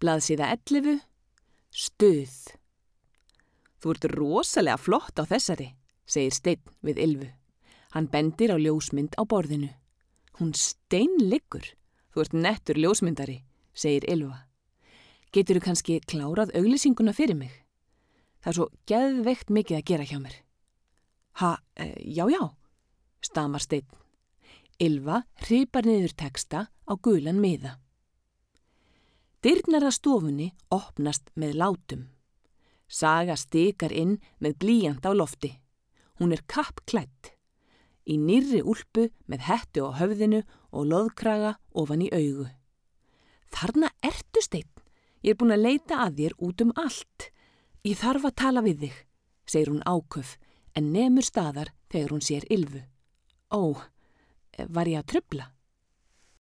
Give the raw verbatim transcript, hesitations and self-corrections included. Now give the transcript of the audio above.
Blaðsíða ellefu. Stuð. Þú ert rosalega flott á þessari, segir Steinn við Ylfu. Hann bendir á ljósmynd á borðinu. Hún steinliggur. Þú ert nettur ljósmyndari, segir Ylfa. Geturðu kannski klárað auglýsinguna fyrir mig? Það er svo geðveikt mikið að gera hjá mér. Ha, e, já, já, stamar Steinn. Ylfa hripar niður texta á gulan miða. Dyrnar að stofunni opnast með látum. Saga stikar inn með blýant á lofti. Hún er kappklædd. Í nýrri úlpu með hettu á höfðinu og loðkraga ofan í augu. Þarna ertu, Steinn. Ég er búin að leita að þér út um allt. Ég þarf að tala við þig, segir hún áköf, en nemur staðar þegar hún sér Ylfu. Ó, var ég að trufla?